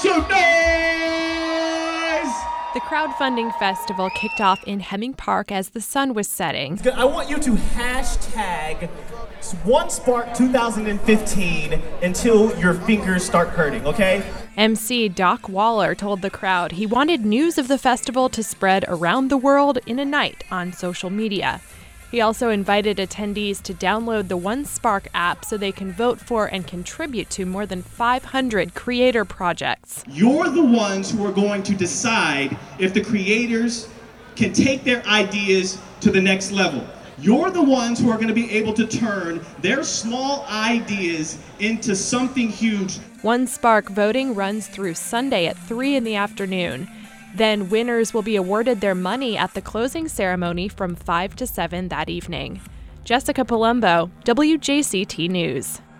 some noise! The crowdfunding festival kicked off in Hemming Park as the sun was setting. I want you to hashtag OneSpark2015 until your fingers start hurting, okay? MC Doc Waller told the crowd he wanted news of the festival to spread around the world in a night on social media. He also invited attendees to download the OneSpark app so they can vote for and contribute to more than 500 creator projects. You're the ones who are going to decide if the creators can take their ideas to the next level. You're the ones who are going to be able to turn their small ideas into something huge. OneSpark voting runs through Sunday at 3 in the afternoon. Then winners will be awarded their money at the closing ceremony from 5 to 7 that evening. Jessica Palumbo, WJCT News.